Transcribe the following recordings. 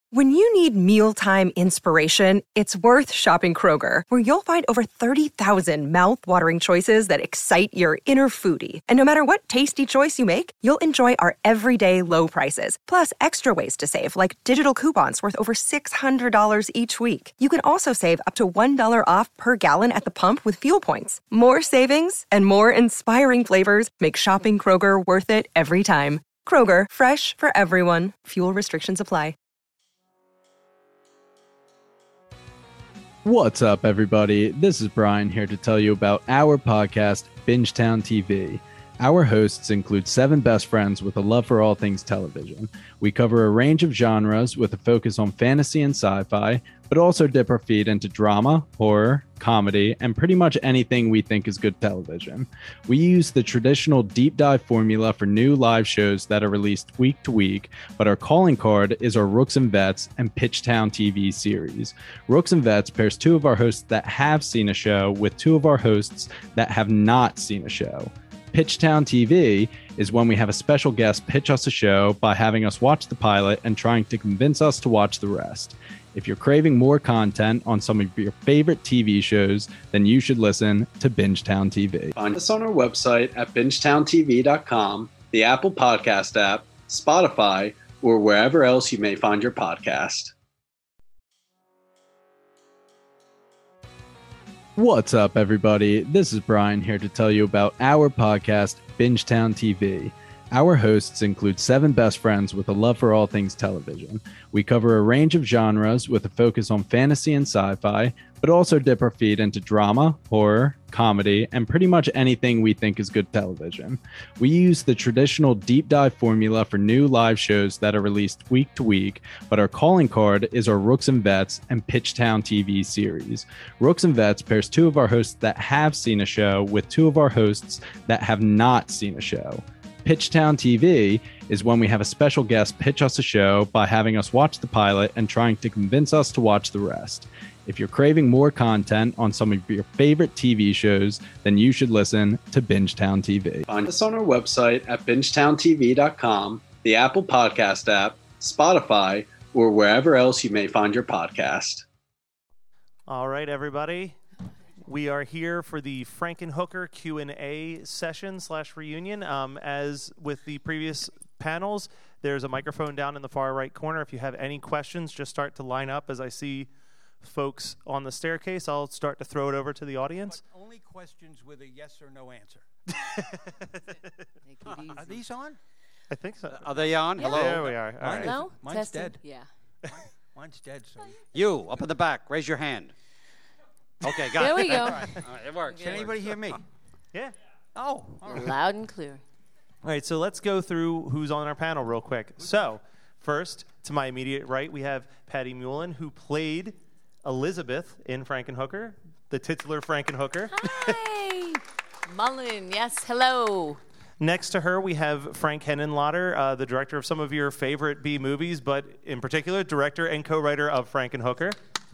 When you need mealtime inspiration, it's worth shopping Kroger, where you'll find over 30,000 mouth-watering choices that excite your inner foodie. And no matter what tasty choice you make, you'll enjoy our everyday low prices, plus extra ways to save, like digital coupons worth over $600 each week. You can also save up to $1 off per gallon at the pump with fuel points. More savings and more inspiring flavors make shopping Kroger worth it every time. Kroger, fresh for everyone. Fuel restrictions apply. What's up, everybody? This is Brian here to tell you about our podcast, Bingetown TV. Our hosts include 7 best friends with a love for all things television. We cover a range of genres with a focus on fantasy and sci-fi, but also dip our feet into drama, horror, comedy, and pretty much anything we think is good television. We use the traditional deep dive formula for new live shows that are released week to week, but our calling card is our Rooks and Vets and Pitchtown TV series. Rooks and Vets pairs 2 of our hosts that have seen a show with 2 of our hosts that have not seen a show. Pitchtown TV is when we have a special guest pitch us a show by having us watch the pilot and trying to convince us to watch the rest. If you're craving more content on some of your favorite TV shows, then you should listen to Bingetown TV. Find us on our website at bingetowntv.com, the Apple Podcast app, Spotify, or wherever else you may find your podcast. What's up, everybody? This is Brian here to tell you about our podcast, Bingetown TV. Our hosts include 7 best friends with a love for all things television. We cover a range of genres with a focus on fantasy and sci-fi, but also dip our feet into drama, horror, comedy, and pretty much anything we think is good television. We use the traditional deep dive formula for new live shows that are released week to week, but our calling card is our Rooks and Vets and Pitchtown TV series. Rooks and Vets pairs 2 of our hosts that have seen a show with 2 of our hosts that have not seen a show. Pitchtown TV is when we have a special guest pitch us a show by having us watch the pilot and trying to convince us to watch the rest. If you're craving more content on some of your favorite TV shows, then you should listen to Bingetown TV. Find us on our website at bingetowntv.com, the Apple Podcast app, Spotify, or wherever else you may find your podcast. All right, everybody. We are here for the Frankenhooker Q&A session/reunion. As with the previous panels, there's a microphone down in the far right corner. If you have any questions, just start to line up. As I see folks on the staircase, I'll start to throw it over to the audience. But only questions with a yes or no answer. Are these on? I think so. Are they on? Yeah. Hello. There we are. All right. No? Mine's Testing. dead. Yeah. Mine's dead. So. You, up in the back, raise your hand. Okay, got There it. we go. All right, it works. Can anybody hear me? Yeah. Oh, all right. Loud and clear. All right, so let's go through who's on our panel real quick. So, first, to my immediate right, we have Patty Mullen, who played Elizabeth in Frankenhooker, the titular Frankenhooker. Hi. Mullen, yes, hello. Next to her, we have Frank Henenlotter, the director of some of your favorite B movies, but in particular, director and co-writer of Frankenhooker.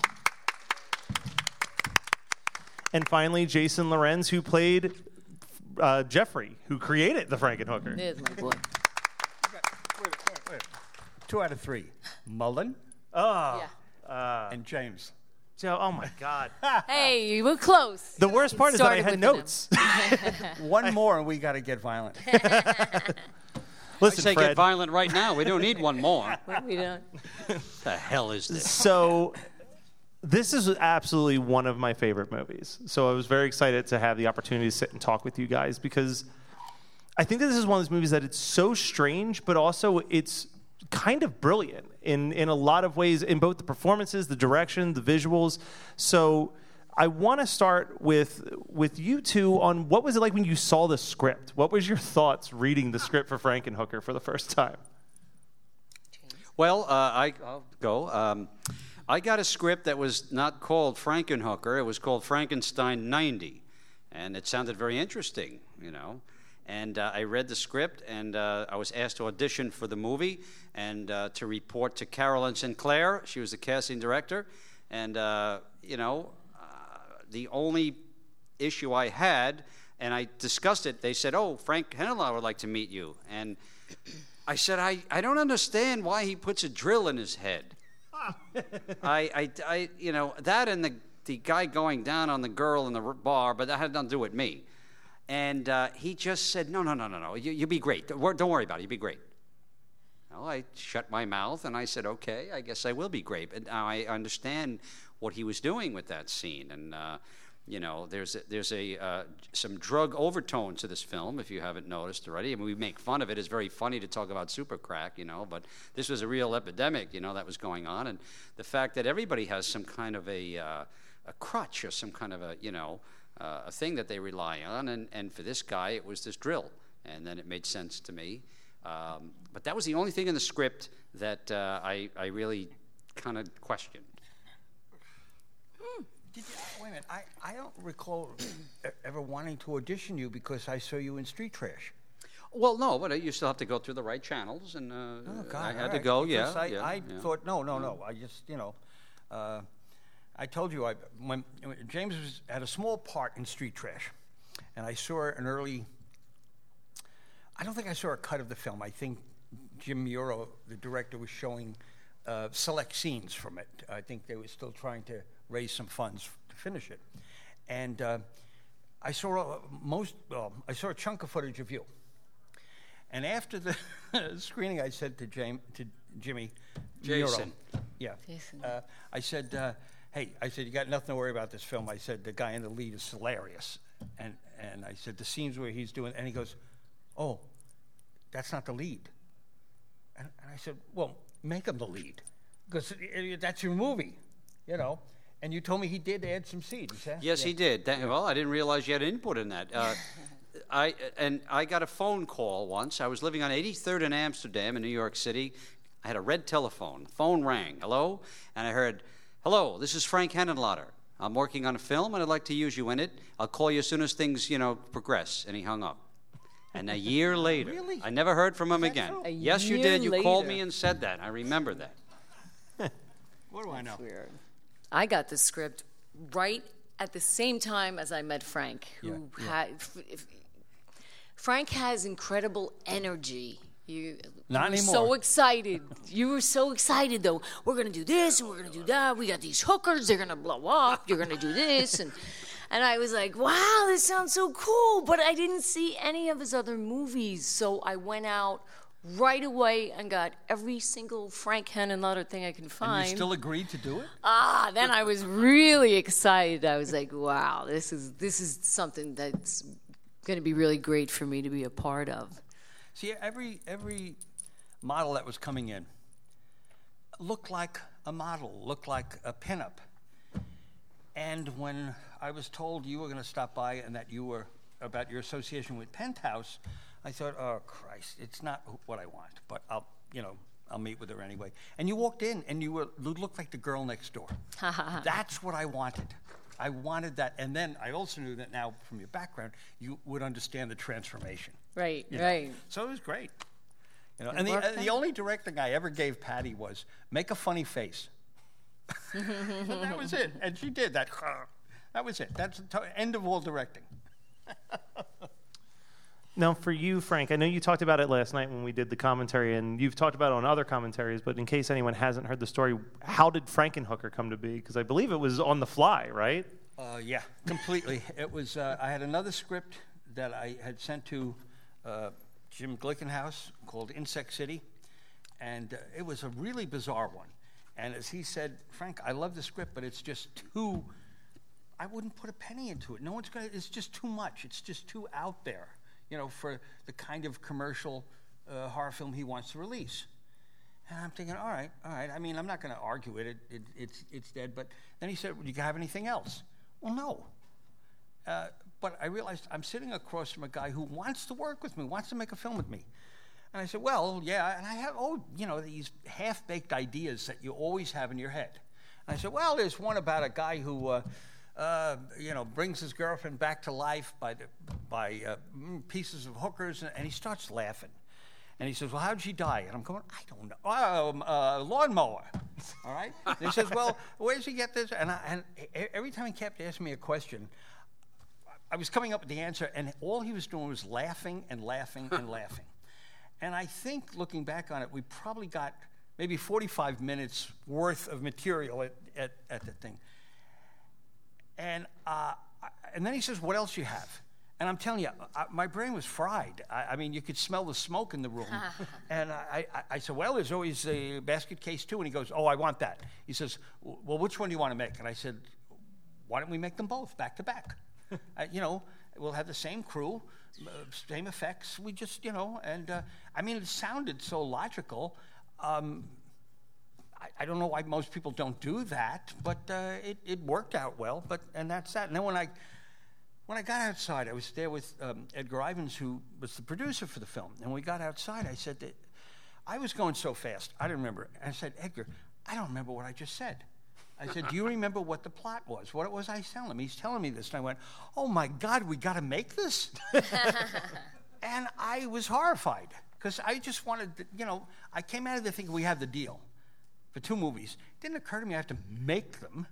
And finally, Jason Lorenz, who played Jeffrey, who created the Frankenhooker. There's my boy. Wait. 2 out of 3. Mullen Oh. Yeah. and James. So, oh my God. Hey, you were close. The worst part is that I had Started with notes. One more and we got to get violent. Listen, Say Fred. get violent right now. We don't need one more. We don't. The hell is this? So, this is absolutely one of my favorite movies. So I was very excited to have the opportunity to sit and talk with you guys because I think that this is one of those movies that it's so strange, but also it's kind of brilliant in a lot of ways, in both the performances, the direction, the visuals. So I want to start with you two on what was it like when you saw the script? What was your thoughts reading the script for Frankenhooker for the first time? Well, I'll go. I got a script that was not called Frankenhooker. It was called Frankenstein 90. And it sounded very interesting, you know. And I read the script, and I was asked to audition for the movie and to report to Carolyn Sinclair. She was the casting director. And, you know, the only issue I had, and I discussed it, they said, oh, Frank Henenlotter would like to meet you. And I said, I don't understand why he puts a drill in his head. you know, that and the guy going down on the girl in the bar, but that had nothing to do with me. And he just said, no, you'll be great. Don't worry about it, you'll be great. Well, I shut my mouth and I said, okay, I guess I will be great. But now I understand what he was doing with that scene. And, you know, there's some drug overtones to this film, if you haven't noticed already. I mean, we make fun of it. It's very funny to talk about super crack, you know, but this was a real epidemic, you know, that was going on. And the fact that everybody has some kind of a crutch or some kind of a, you know, a thing that they rely on. And for this guy, it was this drill. And then it made sense to me. But that was the only thing in the script that I really kind of questioned. Wait a minute. I don't recall ever wanting to audition you because I saw you in Street Trash. Well, no, but you still have to go through the right channels, and I had to go. Because Yeah, I thought no. I just I told you when James had a small part in Street Trash, and I saw an early. I don't think I saw a cut of the film. I think Jim Muro, the director, was showing select scenes from it. I think they were still trying to raise some funds to finish it. And I saw I saw a chunk of footage of you. And after the screening, I said to Jimmy Jason. Muro, Jason. I said, hey, you got nothing to worry about this film. I said, the guy in the lead is hilarious. And I said, the scenes where he's doing, and he goes, oh, that's not the lead. And I said, well, make him the lead, because that's your movie, you know. And you told me he did add some scenes, huh? Yes, he did. Well, I didn't realize you had input in that. I got a phone call once. I was living on 83rd in Amsterdam in New York City. I had a red telephone. Phone rang. Hello? And I heard, hello, this is Frank Henenlotter. I'm working on a film, and I'd like to use you in it. I'll call you as soon as things, you know, progress. And he hung up. And a year later, Really? I never heard from him again. so? Yes, you year did. You called later. me and said that. I remember that. What do I know? Weird. I got the script right at the same time as I met Frank, who had. Frank has incredible energy. You Not were anymore. so excited. You were so excited, though. We're going to do this and we're going to do that. We got these hookers. They're going to blow up. You're going to do this. And I was like, wow, this sounds so cool. But I didn't see any of his other movies. So I went out right away and got every single Frank Henenlotter thing I can find. And you still agreed to do it? Then I was really excited. I was like, wow, this is something that's going to be really great for me to be a part of. See, every model that was coming in looked like a model, looked like a pinup. And when I was told you were going to stop by and that you were about your association with Penthouse, I thought, oh Christ, it's not what I want, but I'll meet with her anyway. And you walked in and you looked like the girl next door. That's what I wanted. I wanted that, and then I also knew that now from your background, you would understand the transformation. Right, You know? right. So it was great. You know, and the only directing I ever gave Patty was make a funny face. And that was it. And she did that. That was it. That's the end of all directing. Now, for you, Frank, I know you talked about it last night when we did the commentary, and you've talked about it on other commentaries, but in case anyone hasn't heard the story, how did Frankenhooker come to be? Because I believe it was on the fly, right? Yeah, completely. It was. I had another script that I had sent to Jim Glickenhaus called Insect City, and it was a really bizarre one. And as he said, Frank, I love the script, but it's just too. I wouldn't put a penny into it. No one's gonna. It's just too much. It's just too out there, you know, for the kind of commercial horror film he wants to release. And I'm thinking, all right. I mean, I'm not going to argue it. It's dead. But then he said, well, you have anything else? Well, no. But I realized I'm sitting across from a guy who wants to work with me, wants to make a film with me. And I said, well, yeah. And I have, these half-baked ideas that you always have in your head. And I said, well, there's one about a guy who, brings his girlfriend back to life by pieces of hookers, and he starts laughing. And he says, well, how'd she die? And I'm going, I don't know. Lawnmower. All right? And he says, well, where does he get this? And every time he kept asking me a question, I was coming up with the answer, and all he was doing was laughing and laughing and laughing. And I think, looking back on it, we probably got maybe 45 minutes worth of material at the thing. And then he says, what else you have? And I'm telling you, my brain was fried. I mean, you could smell the smoke in the room. And I said, well, there's always a basket case too. And he goes, oh, I want that. He says, well, which one do you want to make? And I said, why don't we make them both back to back? We'll have the same crew, same effects. We just, and I mean, it sounded so logical. I don't know why most people don't do that, but it worked out well. And that's that. And then when I got outside, I was there with Edgar Ivins, who was the producer for the film. And when we got outside, I said that I was going so fast, I didn't remember. I said, Edgar, I don't remember what I just said. I said, do you remember what the plot was? What was I telling him? He's telling me this. And I went, oh, my God, we got to make this? And I was horrified because I just wanted, I came out of there thinking we have the deal for 2 movies. It didn't occur to me I have to make them.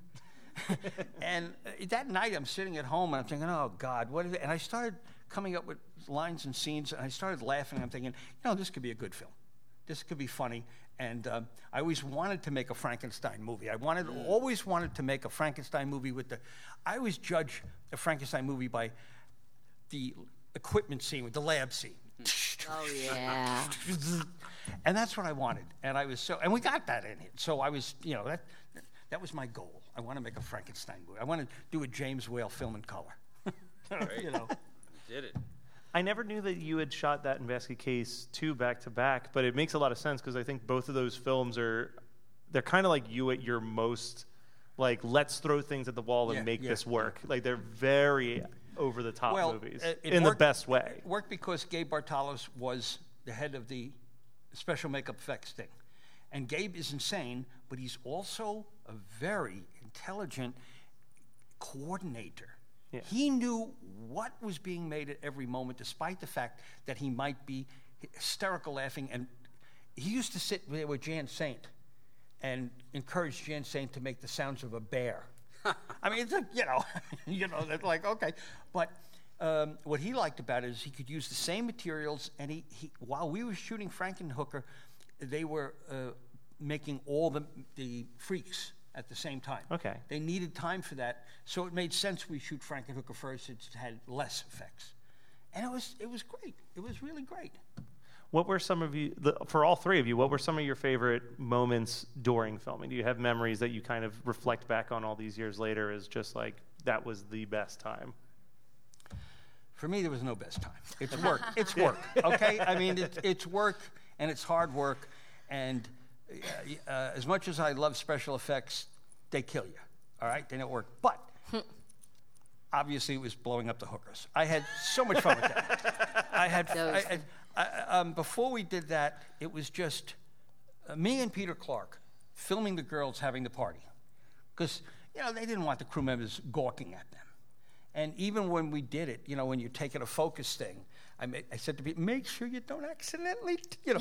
And that night I'm sitting at home and I'm thinking, oh, God, what is it? And I started coming up with lines and scenes, and I started laughing. I'm thinking, this could be a good film. This could be funny. And I always wanted to make a Frankenstein movie. I always wanted to make a Frankenstein movie I always judge a Frankenstein movie by the equipment scene, with the lab scene. Oh, yeah. And that's what I wanted. And and we got that in it. So I was, that was my goal. I want to make a Frankenstein movie. I want to do a James Whale film in color. You did it. I never knew that you had shot that in Basket Case 2 back to back, but it makes a lot of sense because I think both of those films they're kind of like you at your most, like, let's throw things at the wall and make this work. Like, they're very over the top movies in the best way. It worked because Gabe Bartalos was the head of the special makeup effects thing. And Gabe is insane, but he's also a very intelligent coordinator. Yeah. He knew what was being made at every moment, despite the fact that he might be hysterical laughing. And he used to sit there with Jan Saint and encourage Jan Saint to make the sounds of a bear. I mean, it's like, that's like, okay. But what he liked about it is he could use the same materials, and he while we were shooting Frankenhooker, they were making all the freaks at the same time. Okay. They needed time for that, so it made sense we shoot Frankenhooker first. It had less effects. And it was great. It was really great. What were some of for all 3 of you, what were some of your favorite moments during filming? Do you have memories that you kind of reflect back on all these years later as just like, that was the best time? For me, there was no best time. It's work. It's work, okay? I mean, it's work, and it's hard work, and as much as I love special effects, they kill you, all right? They don't work. But obviously it was blowing up the hookers. I had so much fun with that. Before we did that, it was just me and Peter Clark filming the girls having the party. Because, they didn't want the crew members gawking at them. And even when we did it, when you're taking a focus thing, I said to Pete, make sure you don't accidentally,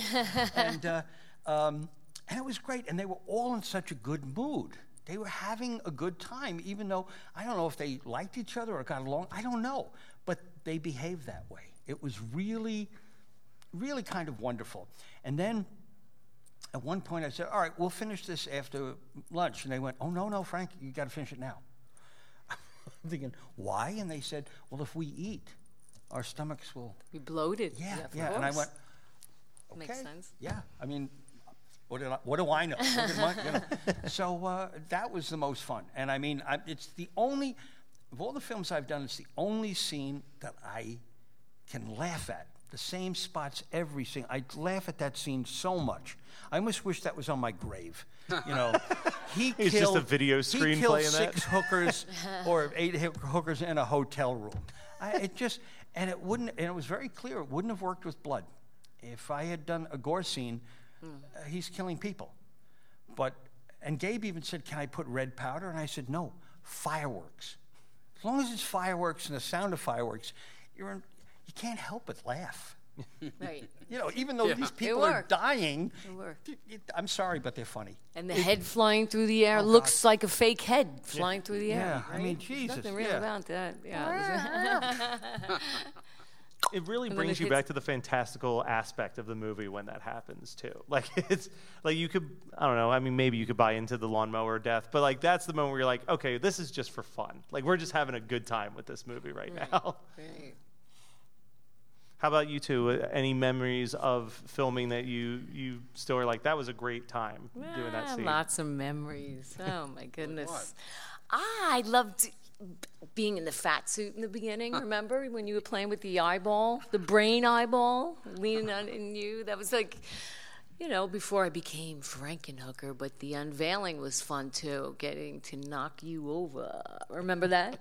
and it was great, and they were all in such a good mood. They were having a good time, even though, I don't know if they liked each other or got along. I don't know. But they behaved that way. It was really, really kind of wonderful. And then, at one point, I said, all right, we'll finish this after lunch. And they went, oh, no, Frank, you got to finish it now. I'm thinking, why? And they said, well, if we eat, our stomachs will be bloated. Yeah. And I went, okay. Makes sense. Yeah, I mean, what do I know? So that was the most fun. And I mean, it's the only, of all the films I've done, it's the only scene that I can laugh at. The same spots every scene. I laugh at that scene so much. I almost wish that was on my grave. He's just a video screen playing that. 6 hookers or 8 hookers in a hotel room. And it was very clear it wouldn't have worked with blood. If I had done a gore scene, he's killing people. And Gabe even said, can I put red powder? And I said, no, fireworks. As long as it's fireworks and the sound of fireworks, you can't help but laugh. Right. Even though these people are dying, I'm sorry, but they're funny. And the head flying through the air looks like a fake head flying through the air. Yeah, right? I mean, Jesus. Nothing real about that. Yeah. It really And then brings it you hits- back to the fantastical aspect of the movie when that happens too. Like it's like you could, I don't know. I mean, maybe you could buy into the lawnmower death, but like that's the moment where you're like, okay, this is just for fun. Like we're just having a good time with this movie right now. Right. How about you two? Any memories of filming that you still are like, that was a great time doing that scene? Lots of memories. Oh my goodness. I loved being in the fat suit in the beginning. Remember when you were playing with the eyeball, the brain eyeball, leaning on in you? That was like, you know, before I became Frankenhooker, but the unveiling was fun too, getting to knock you over. Remember that?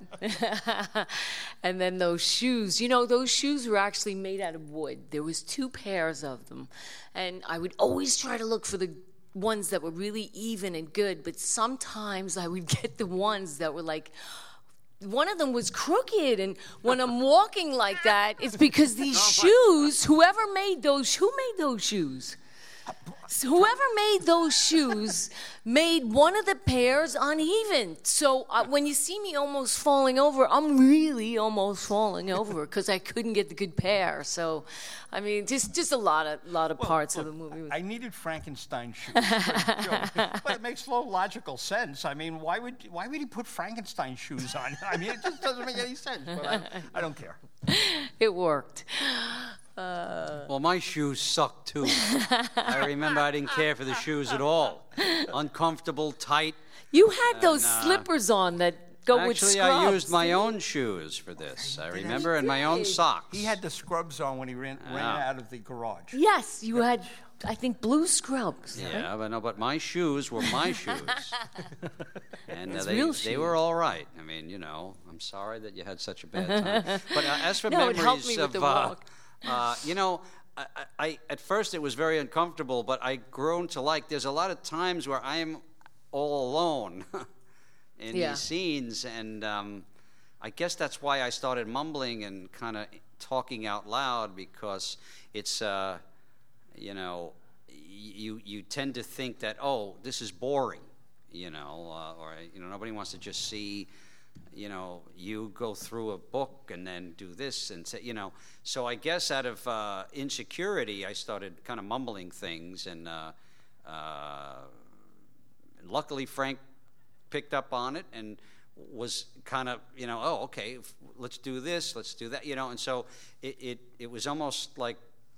And then those shoes, you know, those shoes were actually made out of wood. There was 2 pairs of them. And I would always try to look for the ones that were really even and good, but sometimes I would get the ones that were like, one of them was crooked, and when I'm walking like that, it's because these shoes, who made those shoes? So whoever made those shoes made one of the pairs uneven. So when you see me almost falling over, I'm really almost falling over because I couldn't get the good pair. So, I mean, just a lot of parts of the movie. I needed Frankenstein shoes, but it makes no logical sense. I mean, why would he put Frankenstein shoes on? I mean, it just doesn't make any sense. But I don't care. It worked. Well, my shoes suck too. I remember I didn't care for the shoes at all. Uncomfortable, tight. You had those slippers on that go with scrubs. Actually, I used my own shoes for this. I remember, and my own socks. He had the scrubs on when he ran out of the garage. Yes, you had, I think, blue scrubs. Yeah, but my shoes were my shoes. And real they were all right. I mean, you know, I'm sorry that you had such a bad time. But as for No, it helped memories me with of, the walk. you know, I at first it was very uncomfortable, but I grown to like. There's a lot of times where I'm all alone in these scenes, and I guess that's why I started mumbling and kind of talking out loud, because it's you know, you tend to think that, oh, this is boring, you know, or you know, nobody wants to just see, you know, you go through a book and then do this and say, you know. So I guess out of insecurity, I started kind of mumbling things, and luckily Frank picked up on it and was kind of, you know, oh, okay, let's do this, let's do that, you know. And so it was almost like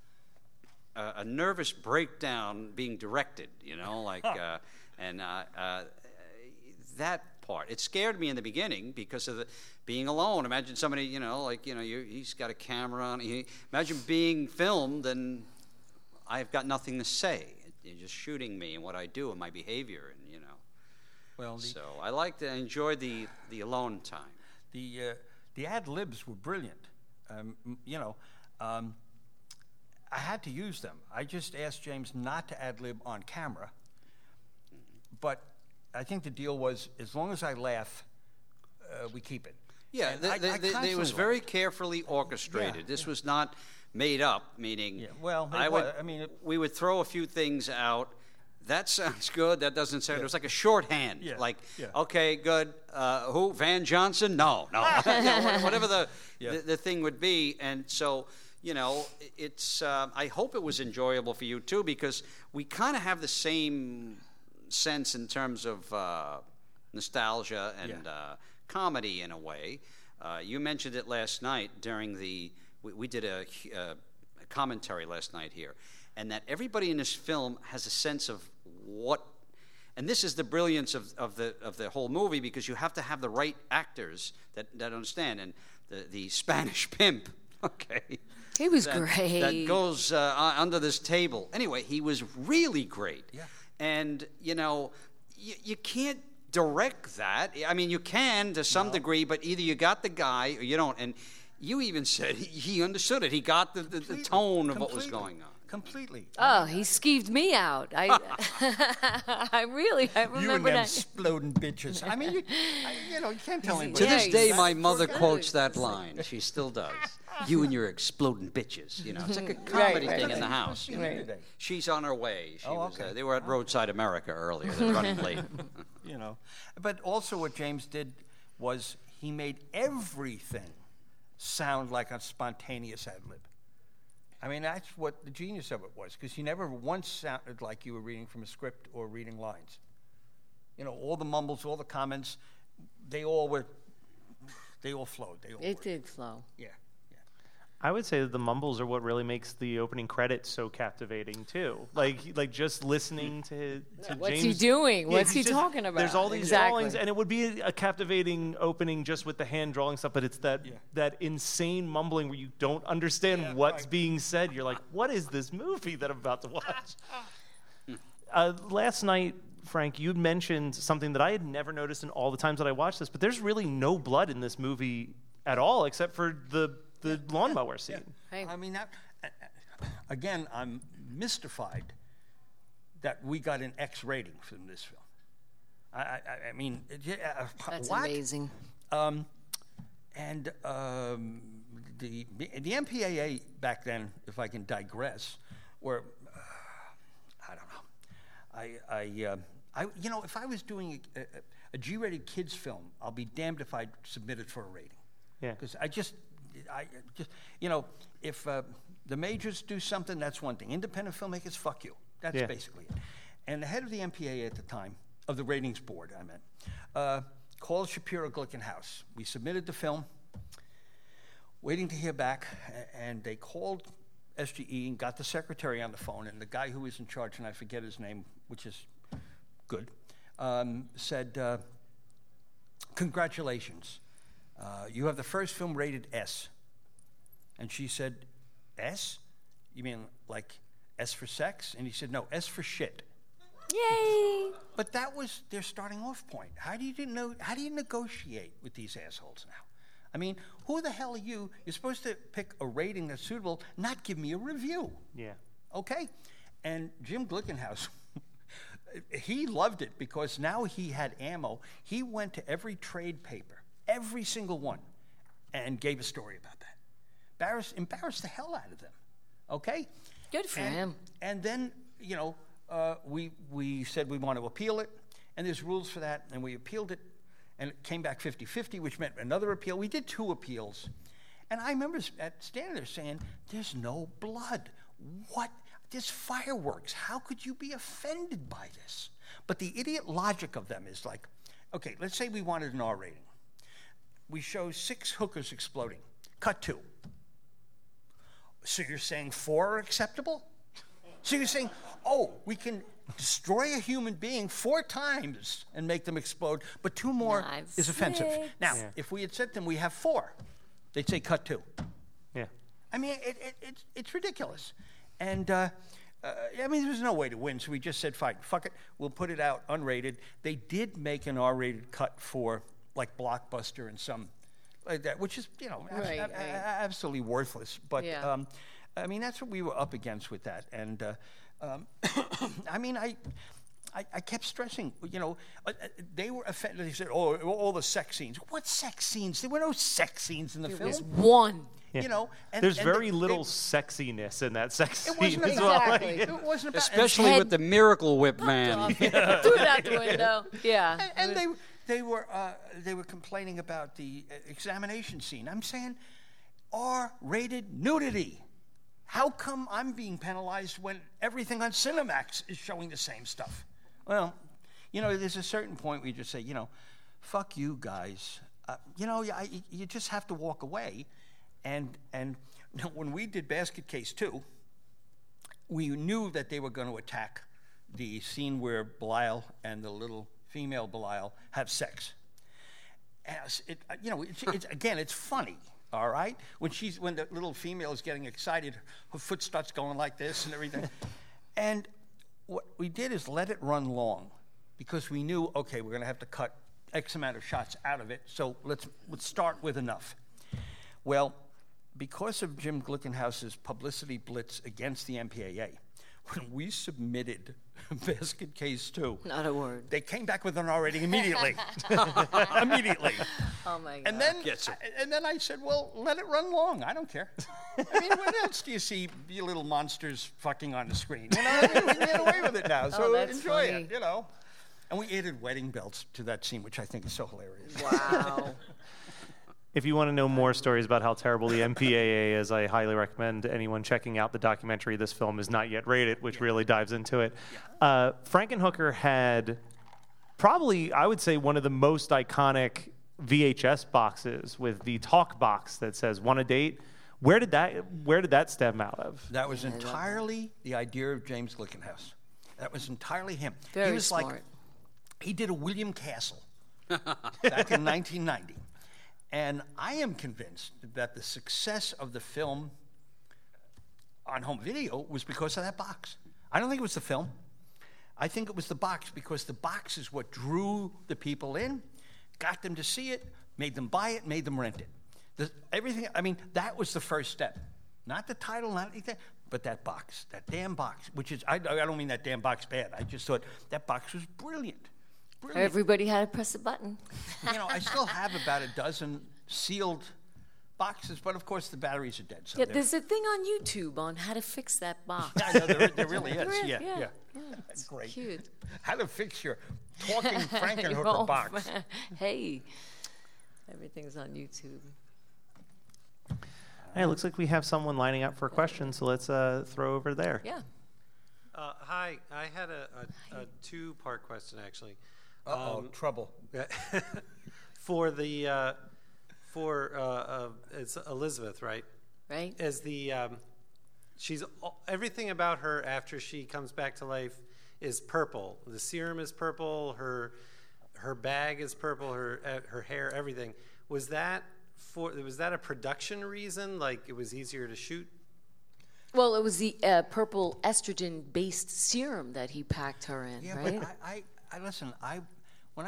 a nervous breakdown being directed, you know, like, and that part. It scared me in the beginning because of being alone. Imagine somebody, you know, like, you know, he's got a camera on. Imagine being filmed and I've got nothing to say. You're just shooting me and what I do and my behavior, and you know. Well, so I like to enjoy the alone time. The ad libs were brilliant. You know, I had to use them. I just asked James not to ad lib on camera, but I think the deal was, as long as I laugh, we keep it. Yeah, it was very carefully orchestrated. Yeah, this was not made up, meaning we would throw a few things out. That sounds good. That doesn't sound. It was like a shorthand. Yeah. Like, okay, good. Who? Van Johnson? No. Whatever the thing would be. And so, you know, it's. I hope it was enjoyable for you too, because we kind of have the same sense in terms of nostalgia and comedy in a way. You mentioned it last night during we did a commentary last night here, and that everybody in this film has a sense of what, and this is the brilliance of the whole movie, because you have to have the right actors that understand. And the Spanish pimp, okay, he was great. That goes under this table. Anyway, he was really great. Yeah. And, you know, you can't direct that. I mean, you can to some degree, but either you got the guy or you don't. And you even said he understood it. He got the tone of what was going on. Completely. Oh, he skeeved me out. I remember you and them that. exploding bitches. I mean, you can't tell anybody. To this Yeah, day, he's my mother good. quotes that line. She still does. You and your exploding bitches. You know, it's like a comedy Right. thing in the house. You know? Right. She's on her way. She was. okay. They were at Roadside America earlier. They're running late. You know, but also what James did was he made everything sound like a spontaneous ad lib. I mean, that's what the genius of it was, because you never once sounded like you were reading from a script or reading lines. You know, all the mumbles, all the comments, they all flowed. It did flow. Yeah. I would say that the mumbles are what really makes the opening credits so captivating too. Like just listening to What's James. he doing? Yeah, What's he he's just- talking about? There's all these Exactly. drawings, and it would be a captivating opening just with the hand drawing stuff. But it's that insane mumbling where you don't understand what's being said. You're like, what is this movie that I'm about to watch? Last night, Frank, you mentioned something that I had never noticed in all the times that I watched this. But there's really no blood in this movie at all, except for the lawnmower scene. Hey. I mean, again, I'm mystified that we got an X rating from this film. I mean, That's what? amazing. The MPAA back then, if I can digress, were I don't know. If I was doing a G-rated kids film, I'll be damned if I'd submit it for a rating. Yeah. Because if the majors do something, that's one thing. Independent filmmakers, fuck you. That's basically it. And the head of the MPAA at the time, of the ratings board, I meant, called Shapiro Glickenhaus. We submitted the film, waiting to hear back, and they called SGE and got the secretary on the phone, and the guy who was in charge, and I forget his name, which is good, said, congratulations. You have the first film rated S. And she said, S? You mean like S for sex? And he said, no, S for shit. Yay! But that was their starting off point. How do you negotiate with these assholes now? I mean, who the hell are you? You're supposed to pick a rating that's suitable, not give me a review. Yeah. Okay? And Jim Glickenhaus, he loved it because now he had ammo. He went to every trade paper, every single one, and gave a story about that. Embarrassed the hell out of them. Okay? Good for him. And then, we said we want to appeal it, and there's rules for that, and we appealed it, and it came back 50-50, which meant another appeal. We did 2 appeals. And I remember standing there saying, there's no blood. What? There's fireworks. How could you be offended by this? But the idiot logic of them is like, okay, let's say we wanted an R rating. We show 6 hookers exploding. Cut 2. So you're saying 4 are acceptable? So you're saying, we can destroy a human being 4 times and make them explode, but 2 more is offensive. Now, if we had said to them, we have 4, they'd say cut 2. Yeah. I mean, it's ridiculous. And, there's no way to win, so we just said, fine, fuck it, we'll put it out unrated. They did make an R-rated cut for, like, Blockbuster and some like that, which is, absolutely worthless. But, that's what we were up against with that. And, I kept stressing, they were offended. They said, all the sex scenes. What sex scenes? There were no sex scenes in the film. There's one. Yeah. There's very little sexiness in that sex scene wasn't as well. exactly. It wasn't about, Especially with the Miracle Whip man. Threw it out the window. Yeah. and they were complaining about the examination scene. I'm saying R-rated nudity. How come I'm being penalized when everything on Cinemax is showing the same stuff? Well, there's a certain point where you just say, fuck you guys. You just have to walk away. And when we did Basket Case 2, we knew that they were going to attack the scene where Belial and the little female Belial have sex. It's funny. All right? When the little female is getting excited, her foot starts going like this and everything. And what we did is let it run long because we knew, okay, we're going to have to cut X amount of shots out of it, so let's start with enough. Well, because of Jim Glickenhaus's publicity blitz against the MPAA, when we submitted Basket Case 2, not a word. They came back with an R rating immediately. Immediately. Oh my God. And then I said, well, let it run long. I don't care. I mean, what else do you see you little monsters fucking on the screen? We can get away with it now, so enjoy it, And we added wedding belts to that scene, which I think is so hilarious. Wow. If you want to know more stories about how terrible the MPAA is, I highly recommend anyone checking out the documentary This Film Is Not Yet Rated, which really dives into it. Frankenhooker had probably, I would say, one of the most iconic VHS boxes with the talk box that says, "Want a date?" Where did that stem out of? That was entirely the idea of James Glickenhaus. That was entirely him. Very he was smart. He did a William Castle back in 1990. And I am convinced that the success of the film on home video was because of that box. I don't think it was the film. I think it was the box, because the box is what drew the people in, got them to see it, made them buy it, made them rent it. Everything. I mean, that was the first step. Not the title, not anything, but that box, that damn box, which is, I don't mean that damn box bad. I just thought that box was brilliant. Brilliant. Everybody had to press a button. I still have about a dozen sealed boxes, but of course the batteries are dead. So Yeah, there's a thing on YouTube on how to fix that box. I know, there really is. Yeah. It's Great. cute. How to fix your talking Frankenhooker box. Hey, everything's on YouTube. Hey, it looks like we have someone lining up for a question, so let's throw over there. Yeah. Hi, I had a two-part question, actually. Trouble. It's Elizabeth, right? Right. As the she's everything about her after she comes back to life is purple. The serum is purple. Her bag is purple. Her hair, everything. Was that a production reason? Like it was easier to shoot? Well, it was the purple estrogen-based serum that he packed her in, Yeah, right? but I listen. When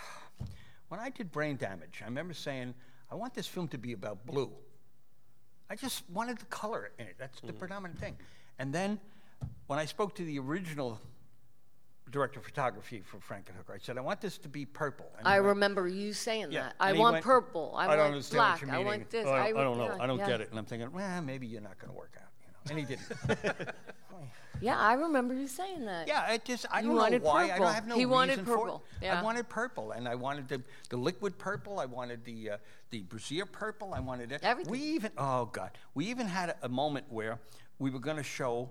I did Brain Damage, I remember saying, I want this film to be about blue. I just wanted the color in it. That's the predominant thing. And then when I spoke to the original director of photography for Frankenhooker, I said, I want this to be purple. And I remember you saying Yeah, that. I and he want went, purple. I don't want understand black. what you're I meaning. want this. I don't know. yeah, I don't yeah. get it. And I'm thinking, well, maybe you're not going to work out. And he didn't. Yeah, I remember you saying that. Yeah, I don't know wanted why. purple. I have no He wanted reason for purple. it. Yeah. I wanted purple, and I wanted the liquid purple. I wanted the brassiere purple. I wanted it. Everything. We even had a moment where we were going to show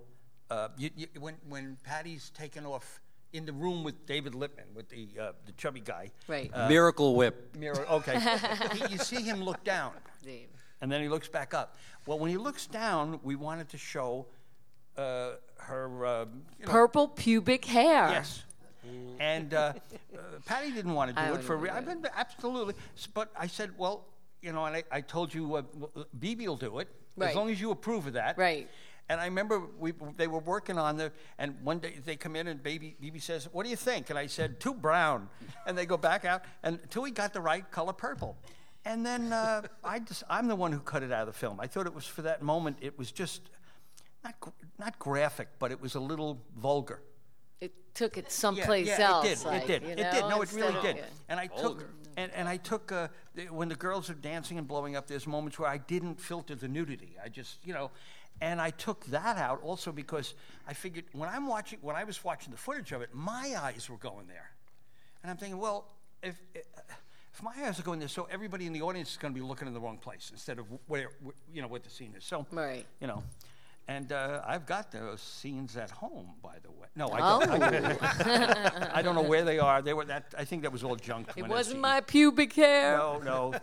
when Patty's taken off in the room with David Lippman, with the chubby guy. Right. Miracle Whip. Okay. You see him look down, Dave. and then he looks back up. Well, when he looks down, we wanted to show her Purple pubic hair. Yes. And Patty didn't want to do it for absolutely. But I said, well, and I told you BB will do it as long as you approve of that. Right. And I remember they were working on and one day they come in and BB says, "What do you think?" And I said, "Too brown." And they go back out, and Tui got the right color purple. And then I'm the one who cut it out of the film. I thought it was for that moment. It was just not graphic, but it was a little vulgar. It took it someplace else. It did. It did. No, it really did. Yeah. And I took when the girls are dancing and blowing up, there's moments where I didn't filter the nudity. I just, and I took that out also because I figured when I was watching the footage of it, my eyes were going there, and I'm thinking, well, if my eyes are going there, so everybody in the audience is going to be looking in the wrong place instead of where what the scene is. So Right. And I've got those scenes at home, by the way. No, I don't. I don't know where they are. I think that was all junk. It wasn't my pubic hair. No.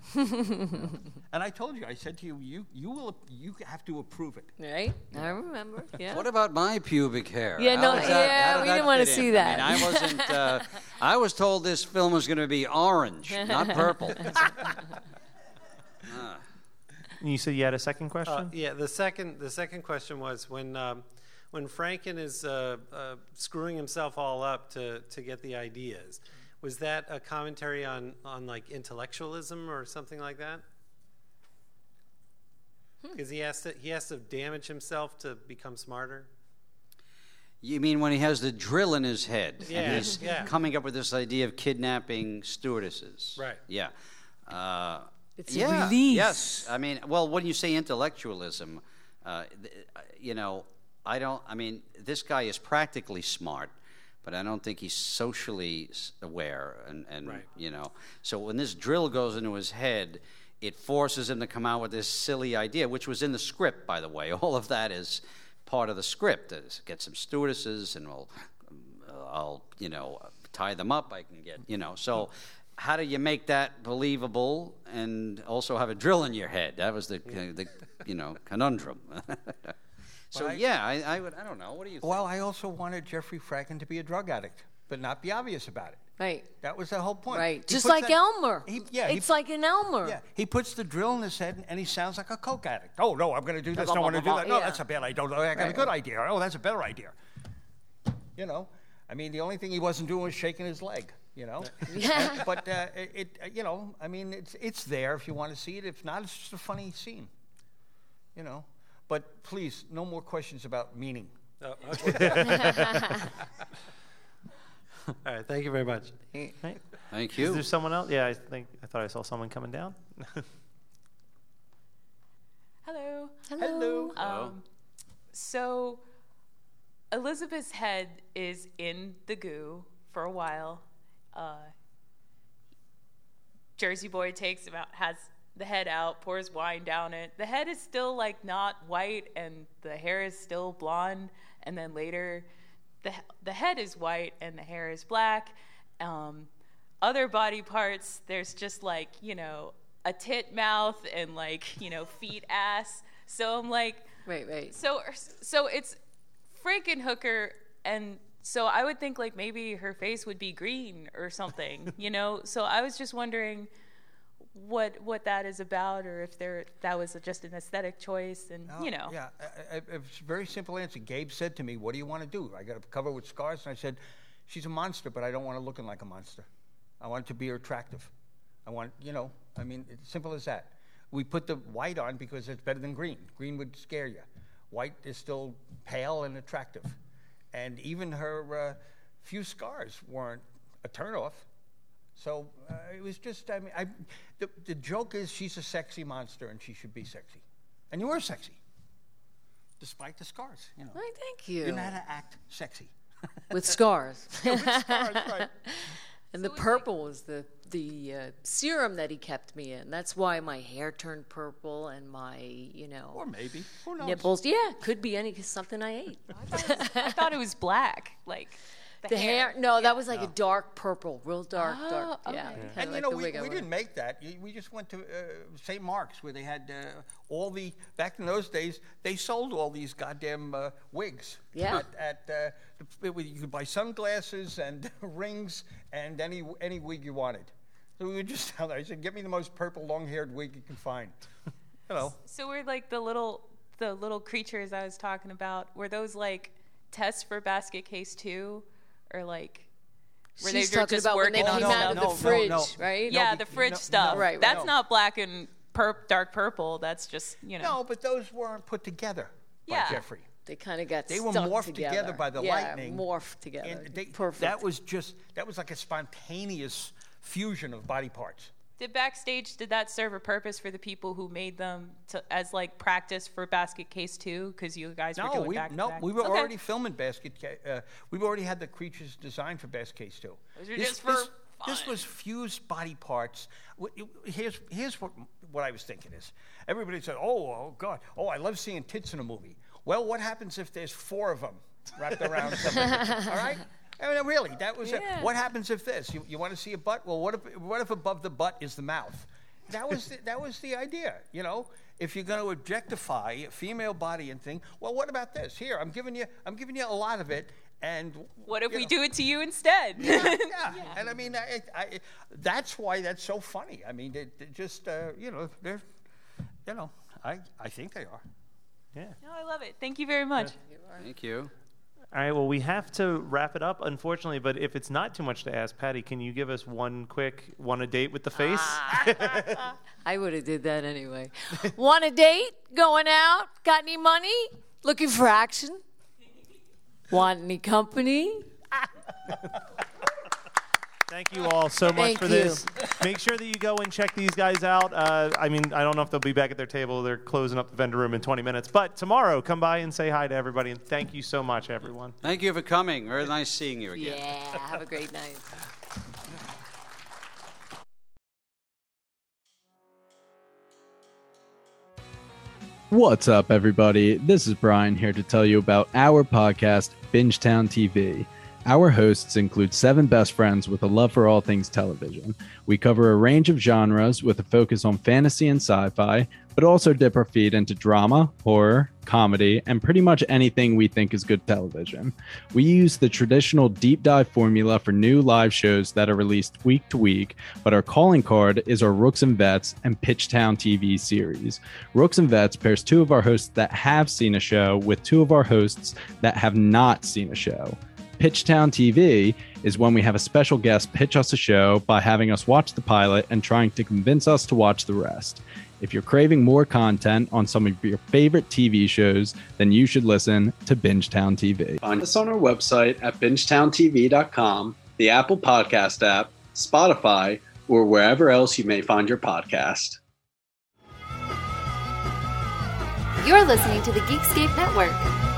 And I told you. I said to you, you have to approve it. Right? I remember. Yeah. What about my pubic hair? Yeah, How did we that didn't want to fit see in? that. I mean, I wasn't. I was told this film was going to be orange, not purple. You said you had a second question? Yeah, the second question was when Franken is screwing himself all up to get the ideas. Was that a commentary on like intellectualism or something like that? Because he has to damage himself to become smarter. You mean when he has the drill in his head and he's yeah. coming up with this idea of kidnapping stewardesses? Right. Yeah. It's a release. Yes. I mean, well, when you say intellectualism, this guy is practically smart, but I don't think he's socially aware. And right. So when this drill goes into his head, it forces him to come out with this silly idea, which was in the script, by the way. All of that is part of the script. Get some stewardesses, and I'll tie them up. I can get, So how do you make that believable and also have a drill in your head? That was the conundrum. So I don't know. What do you think? Well, I also wanted Jeffrey Franken to be a drug addict, but not be obvious about it. Right. That was the whole point. Right. Just like Elmer. It's like an Elmer. Yeah. He puts the drill in his head, and he sounds like a coke addict. Oh, no, I'm going to do this. Don't want to do that. No, that's a bad idea. I got a good idea. Oh, that's a better idea. I mean, the only thing he wasn't doing was shaking his leg, Yeah. But, I mean, it's there if you want to see it. If not, it's just a funny scene, But please, no more questions about meaning. Oh, okay. All right, thank you very much. Right. Thank you. Is there someone else? Yeah, I thought I saw someone coming down. Hello. Hello. So Elizabeth's head is in the goo for a while. Jersey Boy has the head out, pours wine down it. The head is still not white, and the hair is still blonde. And then later, the head is white and the hair is black. Other body parts, there's just a tit mouth and feet, ass. So I'm like, wait. So it's Frankenhooker, and so I would think maybe her face would be green or something, So I was just wondering what that is about, or if that was just an aesthetic choice, and Yeah, it's a very simple answer. Gabe said to me, "What do you want to do?" I got a cover with scars, and I said, "She's a monster, but I don't want her looking like a monster. I want it to be attractive. I want, I mean, it's simple as that." We put the white on because it's better than green. Green would scare you. White is still pale and attractive, and even her few scars weren't a turnoff. So it was just, the joke is she's a sexy monster and she should be sexy. And you were sexy, despite the scars. Why, thank you. You know how to act sexy. With scars. With scars, right. And the purple was the serum that he kept me in. That's why my hair turned purple and my, Or maybe. Who knows? nipples. Yeah, could be something I ate. I thought it was black, The hair? No, that was a dark purple, real dark. Okay. Yeah. And kinda we wig I wore. didn't make that. We just went to St. Mark's, where they had back in those days, they sold all these goddamn wigs. Yeah. You could buy sunglasses and rings and any wig you wanted. So we were just down there. I said, "Get me the most purple long-haired wig you can find." So we're the little creatures I was talking about. Were those tests for Basket Case 2? Or were they She's talking just about when they working came on out of the fridge, right? Yeah, the fridge stuff. Right. That's not black and dark purple. That's just, No, but those weren't put together by Jeffrey. They kind of got They were stuck morphed together. together by the lightning. Morphed together. And Perfect. that was like a spontaneous fusion of body parts. Did that serve a purpose for the people who made them as practice for Basket Case 2? Because you guys were doing back to back? We were already filming we already had the creatures designed for Basket Case 2. Those are just for fun. This was fused body parts. Here's what I was thinking is, everybody said, oh God, I love seeing tits in a movie. Well, what happens if there's 4 of them wrapped around somebody? All right? I mean, really, that was what happens if this? You want to see a butt? Well, what if above the butt is the mouth? That was the idea, If you're going to objectify a female body and thing, well, what about this? Here, I'm giving you a lot of it, and what if we do it to you instead? Yeah. And I mean, that's why that's so funny. I mean, they just they're I think they are. Yeah. No, I love it. Thank you very much. Thank you. All right, well, we have to wrap it up, unfortunately, but if it's not too much to ask, Patty, can you give us one a date with the face? I would have did that anyway. Want a date? Going out? Got any money? Looking for action? Want any company? Thank you all so much for this. Make sure that you go and check these guys out. I don't know if they'll be back at their table. They're closing up the vendor room in 20 minutes. But tomorrow, come by and say hi to everybody. And thank you so much, everyone. Thank you for coming. Very nice seeing you again. Yeah, have a great night. What's up, everybody? This is Brian here to tell you about our podcast, Bingetown TV. Our hosts include 7 best friends with a love for all things television. We cover a range of genres with a focus on fantasy and sci-fi, but also dip our feet into drama, horror, comedy, and pretty much anything we think is good television. We use the traditional deep dive formula for new live shows that are released week to week, but our calling card is our Rooks and Vets and Pitchtown TV series. Rooks and Vets pairs 2 of our hosts that have seen a show with 2 of our hosts that have not seen a show. Pitchtown TV is when we have a special guest pitch us a show by having us watch the pilot and trying to convince us to watch the rest. If you're craving more content on some of your favorite TV shows, then you should listen to Bingetown TV. Find us on our website at bingetowntv.com, the Apple Podcast app, Spotify, or wherever else you may find your podcast. You're listening to the Geekscape Network.